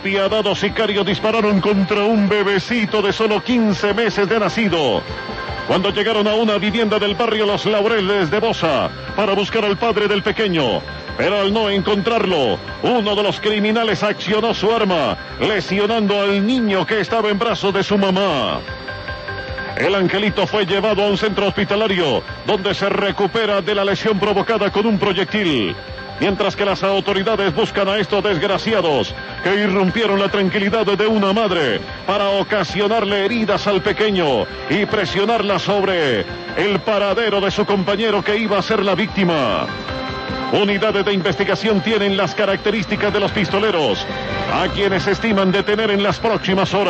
Despiadados sicarios dispararon contra un bebecito de solo 15 meses de nacido. Cuando llegaron a una vivienda del barrio Los Laureles de Bosa para buscar al padre del pequeño, pero al no encontrarlo, uno de los criminales accionó su arma, lesionando al niño que estaba en brazos de su mamá. El angelito fue llevado a un centro hospitalario, donde se recupera de la lesión provocada con un proyectil. Mientras que las autoridades buscan a estos desgraciados que irrumpieron la tranquilidad de una madre para ocasionarle heridas al pequeño y presionarla sobre el paradero de su compañero que iba a ser la víctima. Unidades de investigación tienen las características de los pistoleros, a quienes estiman detener en las próximas horas.